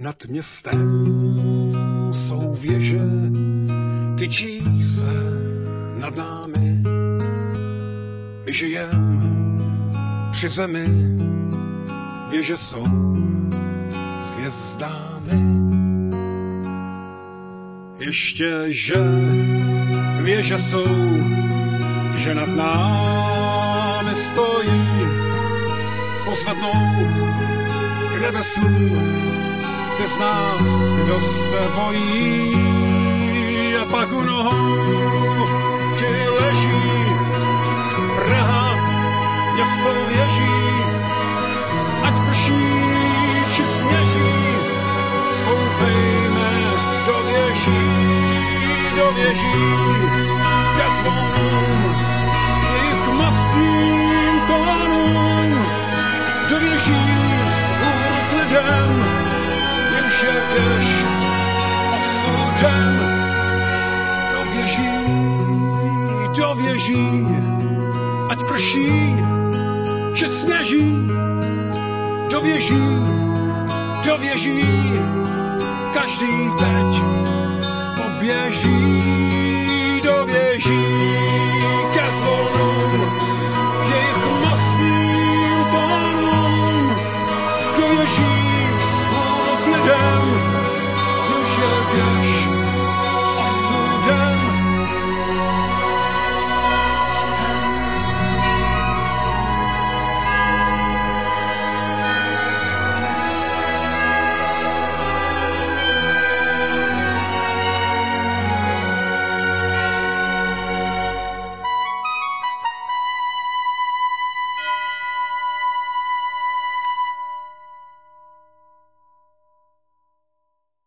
Nad městem jsou věže, tyčí se nad námi. My žijem při zemi, věže jsou s hvězdami. Ještě, že věže jsou, že nad námi stojí, pozvednou k nebesům ty z nás, kdo se bojí, a pak u nohou ti leží Praha, město věží, ať prší či sněží, stoupejme do věží, ke zvonům i k mocným kolonům, do věží s hůr k lidem, jimž je věž osudem. Do věží, ať prší či sněží, do věží, každý teď poběží.